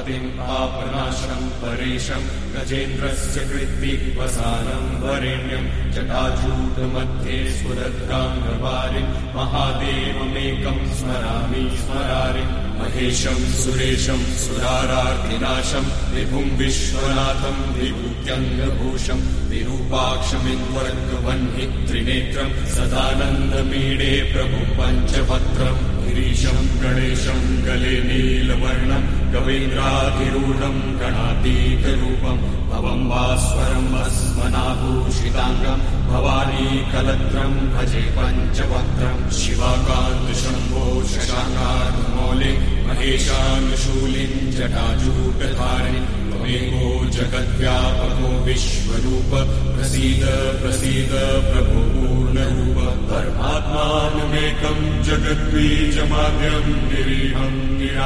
पतिम् पापनाशम् परेशम् गजेन्द्रस्य कृत्तिवसानम् वरेण्यम् जटाजूटमध्ये सुरद्राङ्गवारिम् महादेवमेकम् स्मरामि स्मरारिम् महेशम् सुरेशम् सुरारार्तिनाशम् विभुम् विश्वनाथम् विभूत्यङ्गभूषम् विरूपाक्षमिन्द्वर्गवह्नि त्रिनेत्रम् सदानन्दमीडे प्रभुम् पञ्चभद्रम् गिरीशम् गणेशम् गले नीलवर्णम् कवीन्द्राधिरूढम् गणातीतरूपम् भवम् भास्वरम् भस्मनाभूषिताङ्गम् भवानी कलत्रम् भजे पञ्चवक्त्रम् शिवाकान्त शम्भो शशाङ्कानुमौले महेशानुशूलिम् जटाजूटधारिणि त्वमेको जगद्व्यापको विश्वरूप प्रसीद प्रसीद प्रभो पूर्णरूप परमात्मानमेकम् जगद्बीजमाद्यम् निरीहम्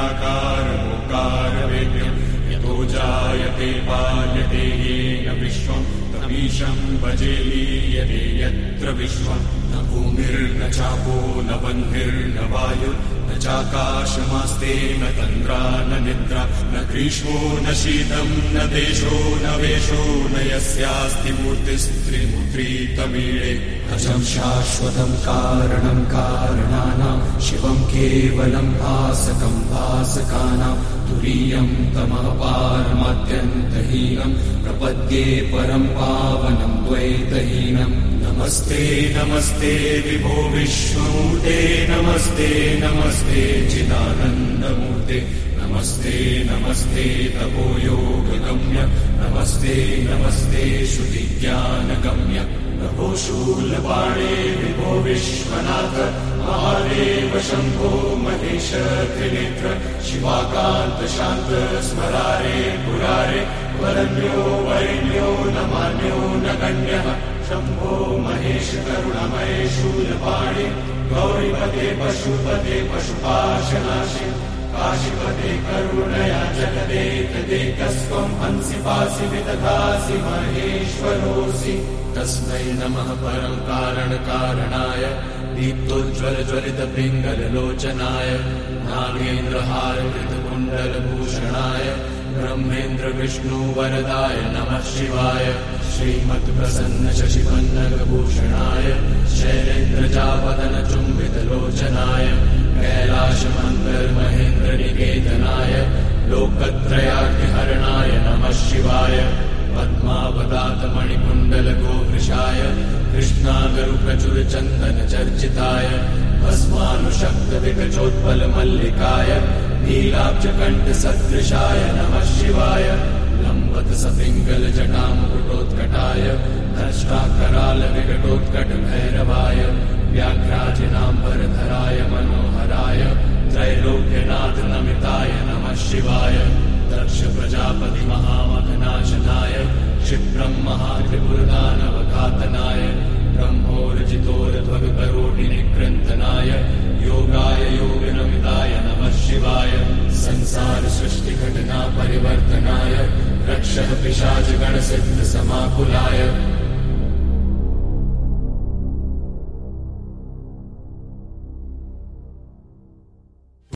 निराकारमोकारवेद्यम् यतो जायते पाल्यते येन विश्वम् तमीशम् भजे लीयते यत्र विश्वम् न भूमिर्न चापो न वह्निर्न वायुः न चाकाशमास्ते न तन्द्रा न निद्रा न ग्रीष्मो न शीतम् न देशो न वेशो न यस्यास्ति मूर्तिस्त्रिमूर्ति तमीळे अजम् शाश्वतम् कारणम् कारणानाम् शिवम् केवलम् भासकम् भासकानाम् तुरीयम् तमपारमात्यन्तहीनम् प्रपद्ये परम् पावनम् द्वैतहीनम् नमस्ते नमस्ते विभो विश्वमूर्ते नमस्ते नमस्ते चिदानन्दमूर्ते नमस्ते नमस्ते तपो योगगम्य नमस्ते नमस्ते श्रुतिज्ञानगम्य प्रभो शूलपाणे विभो विश्वनाथ महादेव शम्भो महेश त्रिनेत्र शिवाकान्त शान्त स्मरारे पुरारे वरण्यो वरेण्यो न मान्यो न गण्यः शम्भो महेश करुणमय शूलपाणे गौरीपते पशुपते पशुपाशनाशे काशीपते करुणया जगदेकदेकस्त्वम् हंसि पासि विदधासि महेश्वरोऽसि तस्मै नमः परम् कारणकारणाय दीप्तोज्ज्वलज्वलितपिङ्गललोचनाय नागेन्द्रहारकृतकुण्डलभूषणाय ब्रह्मेन्द्र विष्णुवरदाय नमः शिवाय श्रीमत्प्रसन्न शशिवन्नगभूषणाय शैलेन्द्रजापदनचुम्बितलोचनाय कैलाशमङ्गलमहेन्द्रनिकेतनाय लोकत्रयार्तिहरणाय नमः शिवाय पद्मावतातमणिकुण्डलगोवृषाय कृष्णागरुप्रचुरचन्दनचर्चिताय भस्मानुशक्तविकचोत्पलमल्लिकाय नीलाब्जकण्ठसदृशाय नमः शिवाय लम्बतसपिङ्गलजटामुकुटोत्कटाय धष्टाकरालविकटोत्कटभैरवाय व्याघ्राजिनाम्बरधराय मनोहराय त्रैलोक्यनाथनमिताय नमः शिवाय दक्ष प्रजापति महामखनाशनाय क्षिप्रम् महात्रिपुरदानवघातनाय ब्रह्मोरजितोरध्वगकरोटिनिकृन्तनाय योगाय योगिनमिताय नमः शिवाय संसारसृष्टिघटना परिवर्तनाय रक्षः पिशाचगणसिद्धसमाकुलाय